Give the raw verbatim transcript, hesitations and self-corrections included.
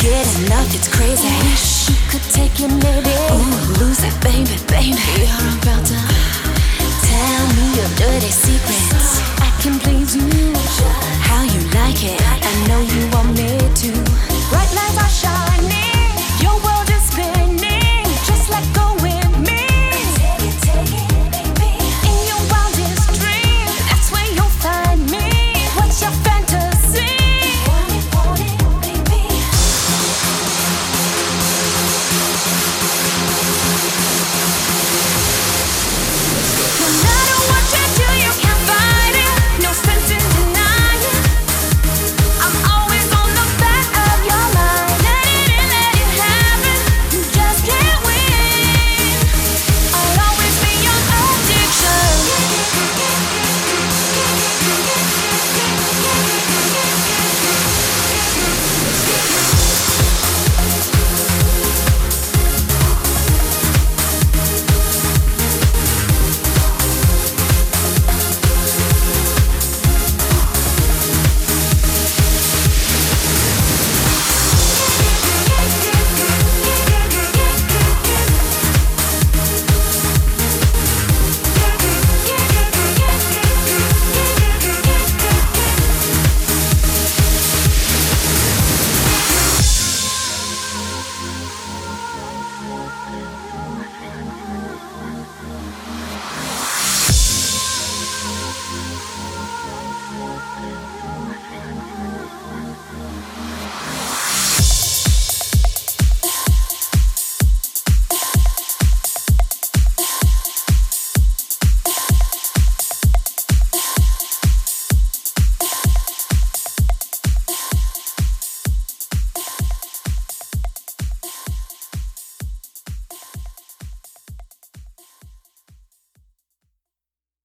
get enough, it's crazy. Wish you could take it, maybe. Ooh, lose it, baby, baby. You're about to tell me your dirty secrets. I can please you, how you like it. I know you want me to.